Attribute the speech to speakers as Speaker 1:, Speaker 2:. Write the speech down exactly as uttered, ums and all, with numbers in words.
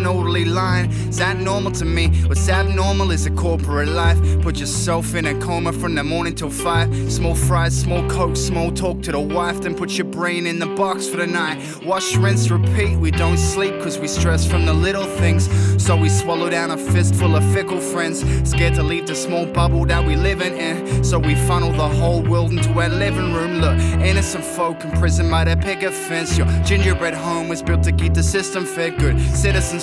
Speaker 1: an orderly line. Is that normal to me? What's abnormal is a corporate life. Put yourself in a coma from the morning till five. Small fries, small coke, small talk to the wife. Then put your brain in the box for the night. Wash, rinse, repeat. We don't sleep cause we stress from the little things. So we swallow down a fistful of fickle friends. Scared to leave the small bubble that we living in. So we funnel the whole world into our living room. Look, innocent folk imprisoned by their picket fence. Your gingerbread home was built to keep the system fed. Good citizens